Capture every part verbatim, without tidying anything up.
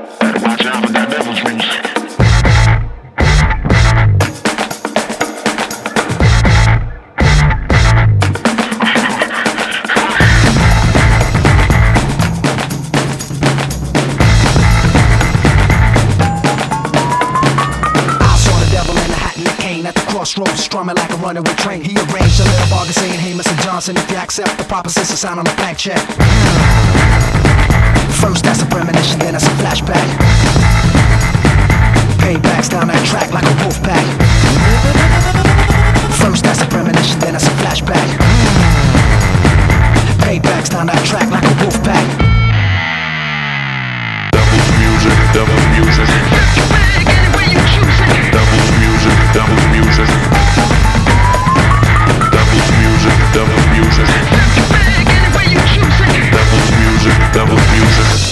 Better watch out for that devil's music. At the crossroads, strumming like a runaway train. He arranged a little bargain saying, hey, Mister Johnson, if you accept the proposition, sign on a blank check. First, that's a premonition, then that's a flashback. Paybacks down that track like a wolf pack. First, that's a premonition, then that's a flashback. Paybacks down that track like a wolf pack. Devil's music, devil's music. Devil's music, devil's music. Devil's music, devil's music. Devil's music, devil's music.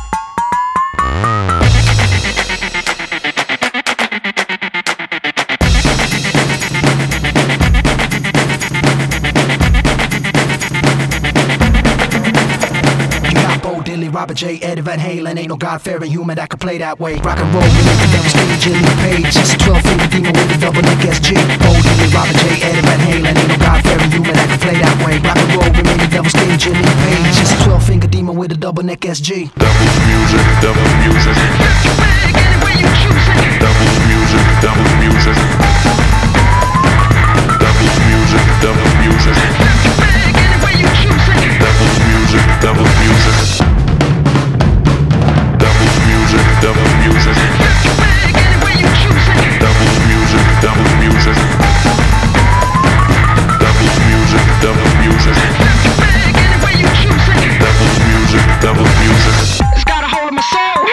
Robert J, Eddie Van Halen, ain't no God-fearing human that can play that way. Rock and roll, we make the devil's stage, Jimmy Page. It's a twelve-finger demon with a double neck S G. Oh, Dilly, Robert J, Eddie Van Halen, ain't no God-fearing human that can play that way. Rock and roll, we make the devil's stage, Jimmy Page. It's a twelve-finger demon with a double neck S G. Devil's music, devil's music. Devil's music, devil's music. Devil's music, devil's music. Devil's music, devil's music. Devil's music, devil's music. Devil's music, devil's music. Devil's music, devil's music. Devil's music, devil's music. It's got a hold of my soul.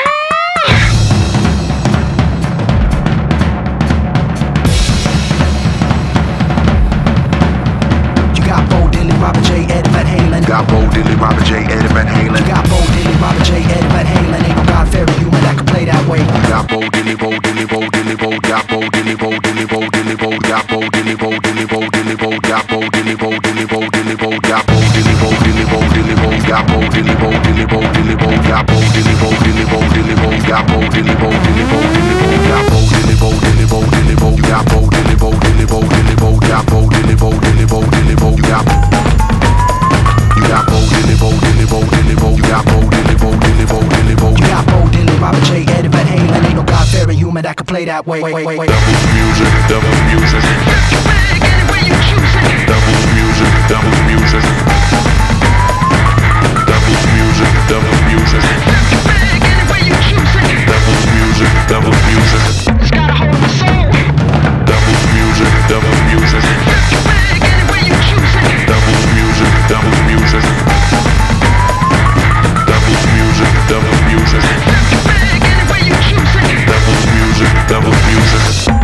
You got Bo Diddley, Robert J, Eddie Van Halen. Got Bo Diddley, Robert J, Eddie Van Halen. You got Bo Diddley, Robert J, Eddie Van Halen. Ain't no God-fearing human that can play that way. Got Bo Diddley, Bo Diddley, Bo Diddley, Bo. Got Bo Diddley, Bo Diddley, Bo Diddley, Bo. Got Bo Diddley, Bo Diddley, Bo Diddley, Bo. Got Bo Diddley, Bo Diddley, Bo Diddley, Bo. Got Bo Diddley, Bo Diddley, Bo Diddley, Bo. Got Bo Diddley, Bo Diddley, Bo Diddley, Bo. Got Bo Diddley, Bo Diddley, Bo Diddley, Bo. Got Bo Diddley, Bo Diddley, Bo Diddley, Bo. Got Bo Diddley, Bo Diddley, Bo Diddley, Bo. Got Bo Diddley, Bo Diddley, Bo Diddley, Bo. Got Bo Diddley, Bo Diddley, Bo Diddley, Bo. Got You got Bo Diddley, Bo Diddley, Bo Diddley, Bo. You got Bo Diddley, Bo Diddley, Bo Diddley, Bo. You got Bo Diddley, Robert J, Eddie Van Halen. Ain't no God-fearing human that can play that way. Wait, wait, wait. Devil's music, devil's music. Devil's music, devil's music. Devil's music, devil's music. Devil's music, devil's music. It's got a hold of my soul. Devil's music, devil's music. Devil's music, devil's music. Devil's music, devil's music. Devil's music, devil's music.